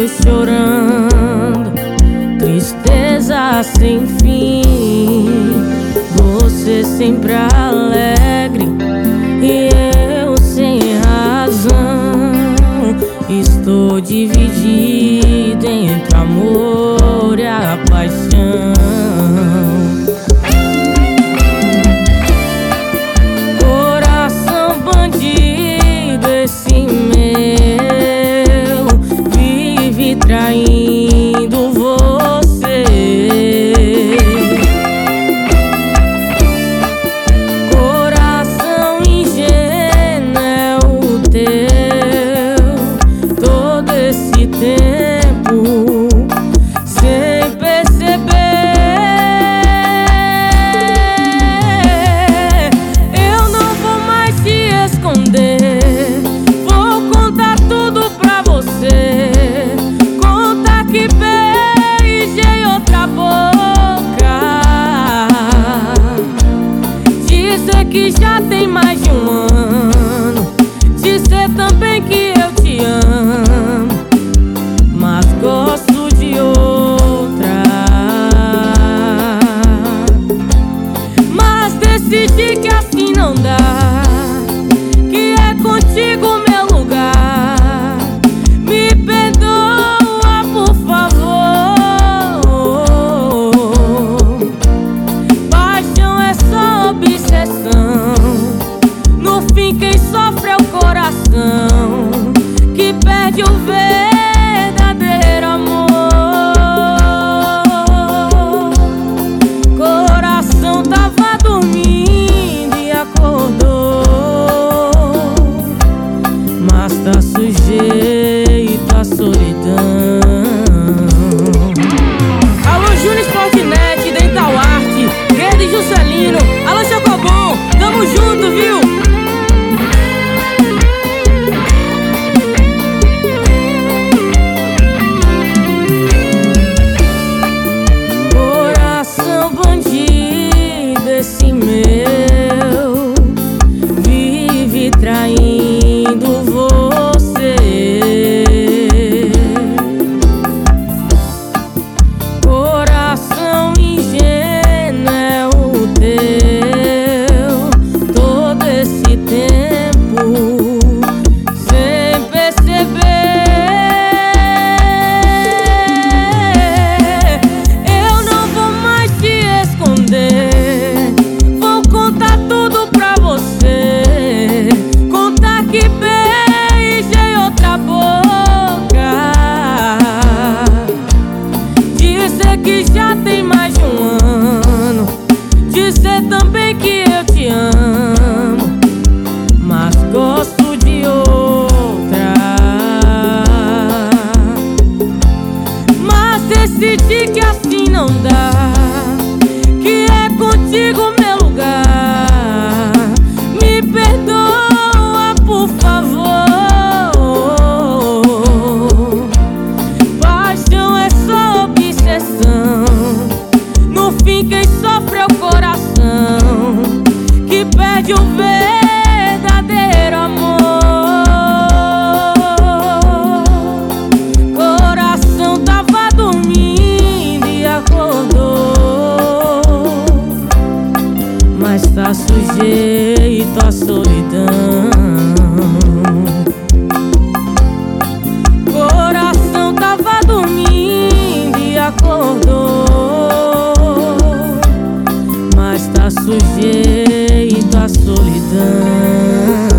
noite chorando, tristeza sem fim. Você sempre alegre e eu sem razão. Estou dividido entre o amor e a paixão. Coração bandido, esse meu vive traindo você. Coração ingênuo é o teu, todo esse tempo sem perceber. Eu não vou mais te esconder, vou contar tudo pra você. Contar que beijei outra boca, dizer que já tem mais de um ano, dizer também que eu te amo, mas gosto de outra. Mas decidi que assim não dá, que é contigo meu lugar. Me perdoa, por favor. Paixão é só obsessão, no fim quem sofre é o coração, que perde o verdadeiro amor. Coração tava dormindo e acordou, mas tá sujeito à solidão. Alô, Júnior Sportnet, Dental Arte, Guedes e Juscelino. Alô, Chocobom, tamo junto, viu? Coração bandido, esse meu vive traindo você. Coração ingênuo é o teu, todo esse tempo sem perceber. Eu não vou mais te esconder, vou contar tudo pra você. Contar que beijei outra boca, dizer que já tem mais de um ano, dizer também que eu te amo, mas gosto de outra. Mas decidi que assim não dá, que é contigo meu lugar. Me perdoa, por favor. Paixão é só obsessão, no fim quem sofre é o coração, que perde o verdadeiro amor. Coração tava dormindo e acordou, mas tá sujeito à solidão. Coração tava dormindo e acordou, mas tá sujeito à solidão.